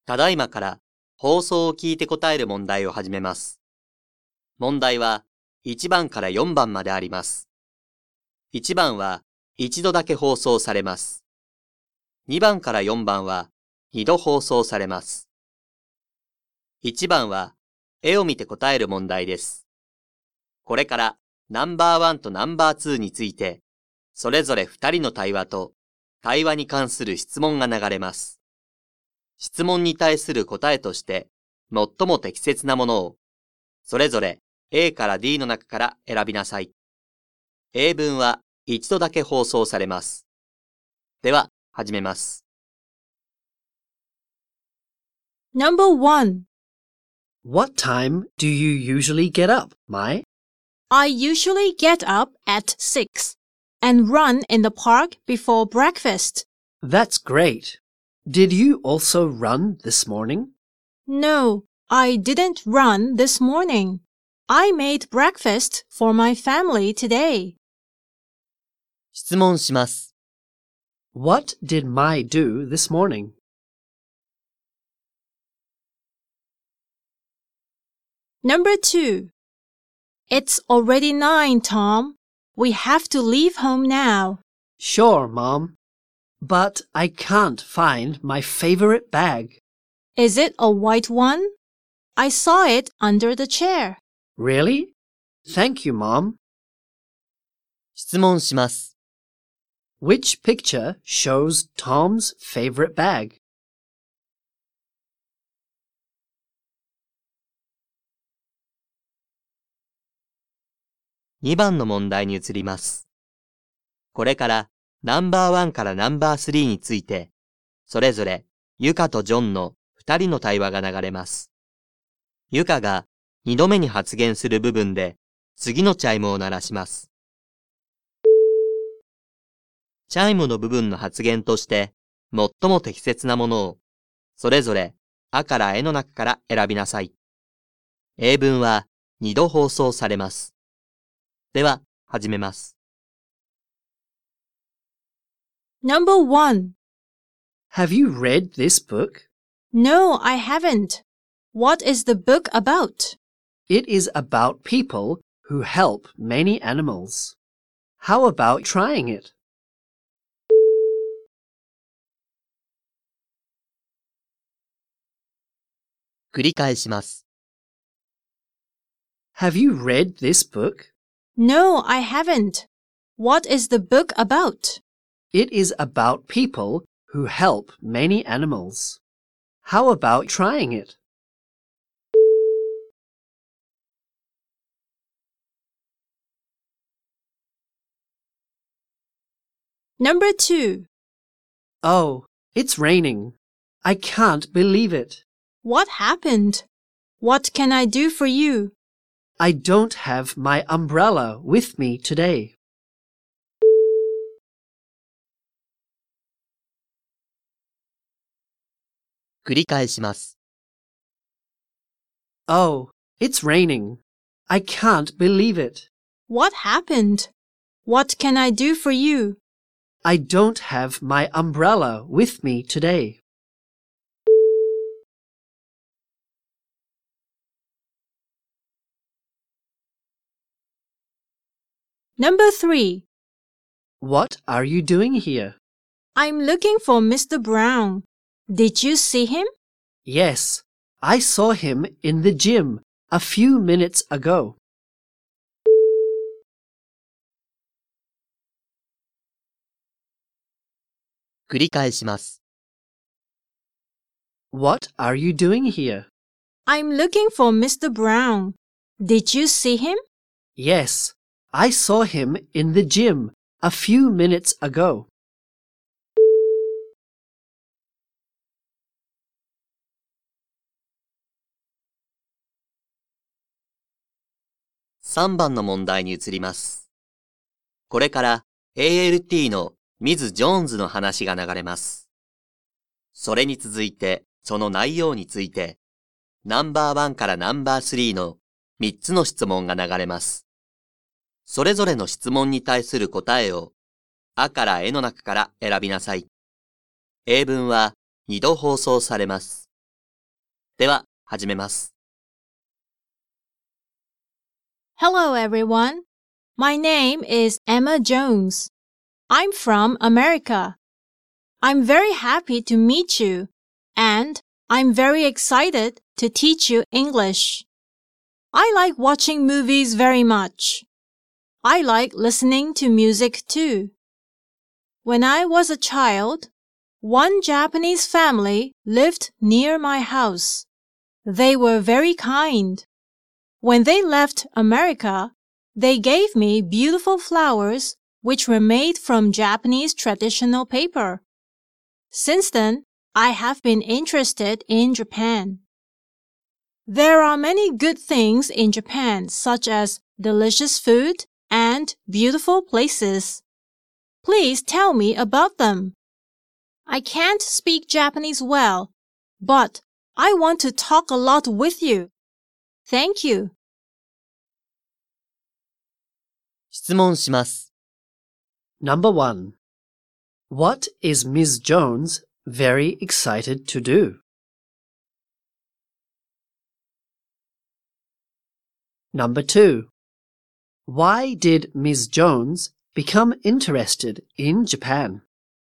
ただいまから放送を聞いて答える問題を始めます。問題は1番から4番まであります。1番は一度だけ放送されます。2番から4番は2度放送されます。1番は絵を見て答える問題です。これからナンバー1とナンバー2について、それぞれ2人の対話と対話に関する質問が流れます。質問に対する答えとして、最も適切なものを、それぞれ A から D の中から選びなさい。英文は一度だけ放送されます。では、始めます。 No. 1. What time do you usually get up, Mai? I usually get up at 6 and run in the park before breakfast. That's great. Did you also run this morning? No, I didn't run this morning. I made breakfast for my family today. 質問します。 What did Mai do this morning? Number 2. It's already 9, Tom. We have to leave home now. Sure, Mom. But I can't find my favorite bag. Is it a white one? I saw it under the chair. Really? Thank you, Mom. 質問します。 Which picture shows Tom's favorite bag? 2番の問題に移ります。これからナンバー1からナンバー3について、それぞれユカとジョンの2人の対話が流れます。ユカが2度目に発言する部分で次のチャイムを鳴らします。チャイムの部分の発言として最も適切なものをそれぞれあからえの中から選びなさい。英文は2度放送されます。では、始めます。 Number 1. Have you read this book? No, I haven't. What is the book about? It is about people who help many animals. How about trying it? 繰り返します。 Have you read this book? No, I haven't. What is the book about? It is about people who help many animals. How about trying it? Number 2. Oh, it's raining. I can't believe it. What happened? What can I do for you? I don't have my umbrella with me today. 繰り返します。 Oh, it's raining. I can't believe it. What happened? What can I do for you? I don't have my umbrella with me today. Number 3. What are you doing here? I'm looking for Mr. Brown. Did you see him? Yes, I saw him in the gym a few minutes ago. 繰り返します。 What are you doing here? I'm looking for Mr. Brown. Did you see him? Yes, I saw him in the gym a few minutes ago. 3番の問題に移ります。これから ALT のミズ・ジョーンズの話が流れます。それに続いてその内容についてナンバー1からナンバー3の3つの質問が流れます。それぞれの質問に対する答えをあからえの中から選びなさい。英文は2度放送されます。 では、始めます。 Hello, everyone. My name is Emma Jones. I'm from America. I'm very happy to meet you, and I'm very excited to teach you English. I like watching movies very much. I like listening to music too. When I was a child, one Japanese family lived near my house. They were very kind. When they left America, they gave me beautiful flowers which were made from Japanese traditional paper. Since then, I have been interested in Japan. There are many good things in Japan, such as delicious food and beautiful places. Please tell me about them. I can't speak Japanese well, but I want to talk a lot with you. Thank you. 質問します。 Number 1. What is Ms. Jones very excited to do? Number 2. Why did Ms. Jones become interested in Japan?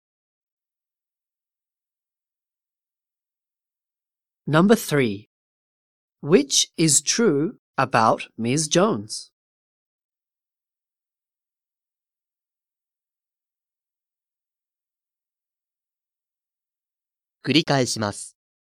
Number 3. Which is true about Ms. Jones? 繰り返します。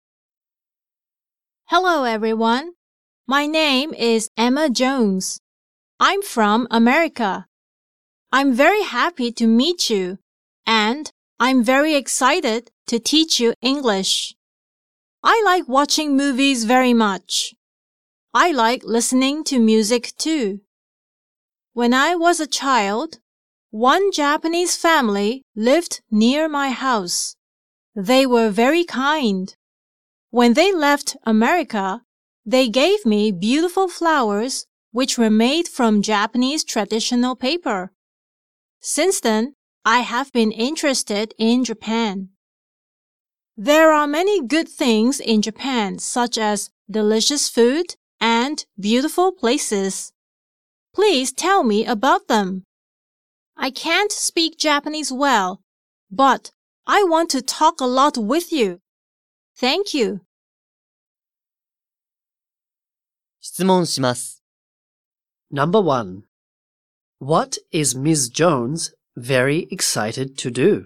Hello, everyone. My name is Emma Jones. I'm from America. I'm very happy to meet you, and I'm very excited to teach you English. I like watching movies very much. I like listening to music too. When I was a child, one Japanese family lived near my house. They were very kind. When they left America, they gave me beautiful flowers which were made from Japanese traditional paper. Since then, I have been interested in Japan. There are many good things in Japan, such as delicious food and beautiful places. Please tell me about them. I can't speak Japanese well, but I want to talk a lot with you. Thank you. 質問します。 Number 1. What is Ms. Jones very excited to do?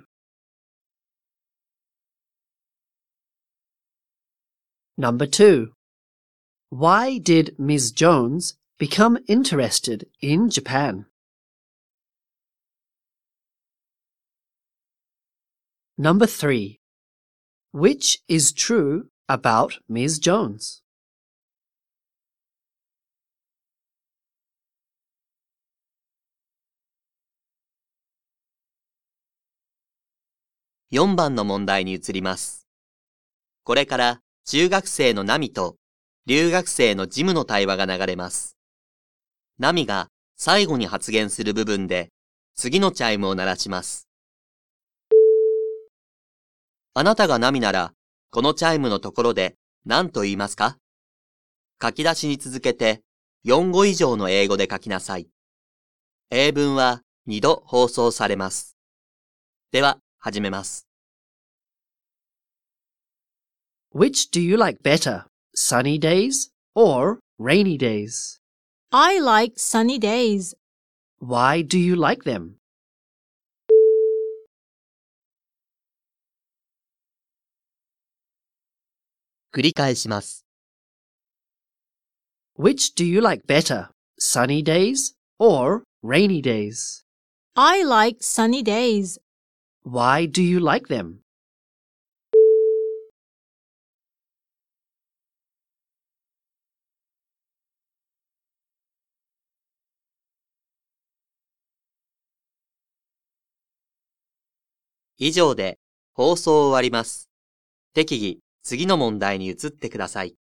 Number 2. Why did Ms. Jones become interested in Japan? Number 3. Which is true about Ms. Jones? 4番の問題に移ります。これから中学生のナミと留学生のジムの対話が流れます。ナミが最後に発言する部分で次のチャイムを鳴らします。あなたがナミならこのチャイムのところで何と言いますか？書き出しに続けて4語以上の英語で書きなさい。英文は2度放送されます。では始めます。 Which do you like better, sunny days or rainy days? I like sunny days. Why do you like them? 繰り返します。 Which do you like better, sunny days or rainy days? I like sunny days. Why do you like them? 以上で放送を終わります。適宜次の問題に移ってください。